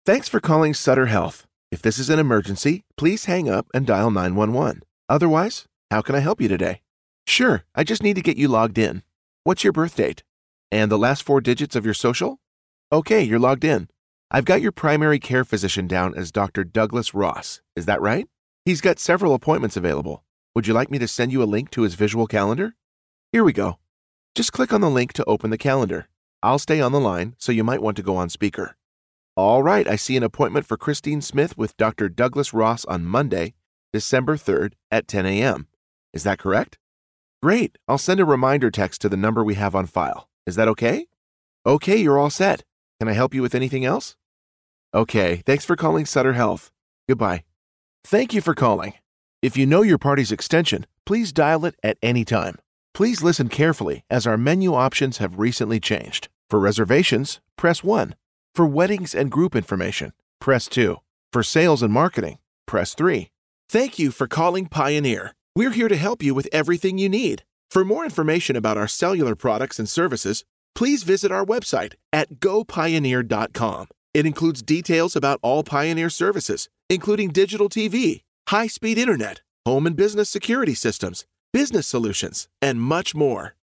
Thanks for calling Sutter Health. If this is an emergency, please hang up and dial 911. Otherwise, how can I help you today? Sure, I just need to get you logged in. What's your birth date? And the last 4 digits of your social? Okay, you're logged in. I've got your primary care physician down as Dr. Douglas Ross. Is that right? He's got several appointments available. Would you like me to send you a link to his visual calendar? Here we go. Just click on the link to open the calendar. I'll stay on the line, so you might want to go on speaker. All right, I see an appointment for Christine Smith with Dr. Douglas Ross on Monday, December 3rd at 10 a.m. Is that correct? Great, I'll send a reminder text to the number we have on file. Is that okay? Okay, you're all set. Can I help you with anything else? Okay, thanks for calling Sutter Health. Goodbye. Thank you for calling. If you know your party's extension, please dial it at any time. Please listen carefully as our menu options have recently changed. For reservations, press 1. For weddings and group information, press 2. For sales and marketing, press 3. Thank you for calling Pioneer. We're here to help you with everything you need. For more information about our cellular products and services, please visit our website at gopioneer.com. It includes details about all Pioneer services, including digital TV, high-speed internet, home and business security systems, business solutions, and much more.